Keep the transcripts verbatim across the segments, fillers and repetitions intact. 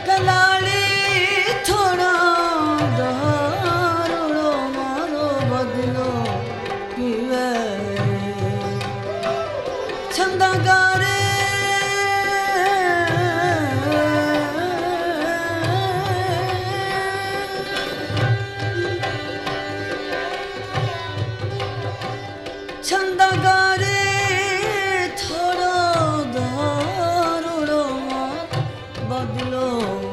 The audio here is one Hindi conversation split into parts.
कलाली थोड़ा दारुड़ो मारो बदलो पीवे छंदा गारे छंदा गारे थोड़ा दारुड़ो बदलो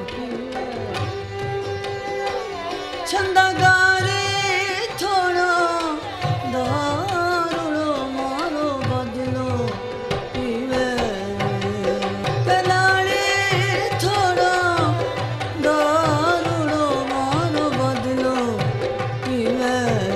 छंदा गारे थोड़ा दारुड़ो मारो बदलो पीवे कलाड़ी थोड़ा दारुड़ो मारो बदलो पीवे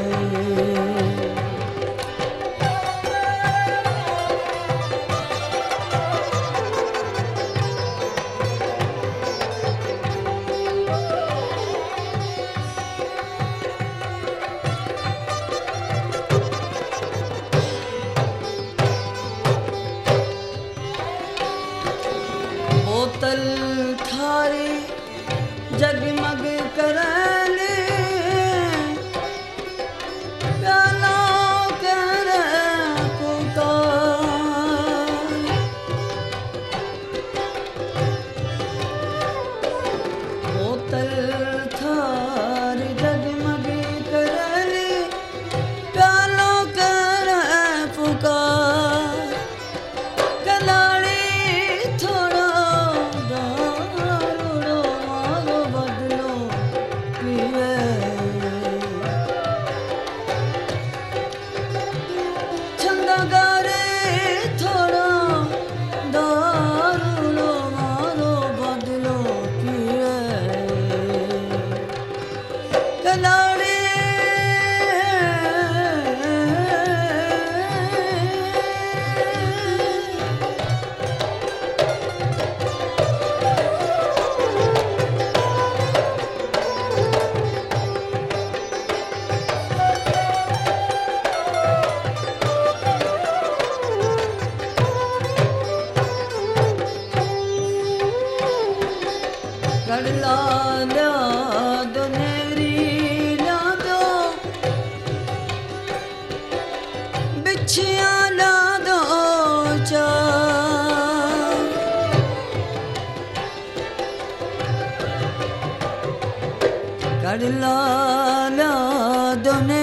बोतल थारी जगमग करने प्याला कर पुकार बोतल थारी जगमग करने प्याला कर पुकार कलाड़ी थोड़ा दारुड़ो मारो बदलो पीवे छंदा गारे थोड़ा दारुड़ो मारो बदलो पीवे कलाड़ी गड़ला ला दो नेरी ला दो बिछिया ला दो चार गड़ला ला दो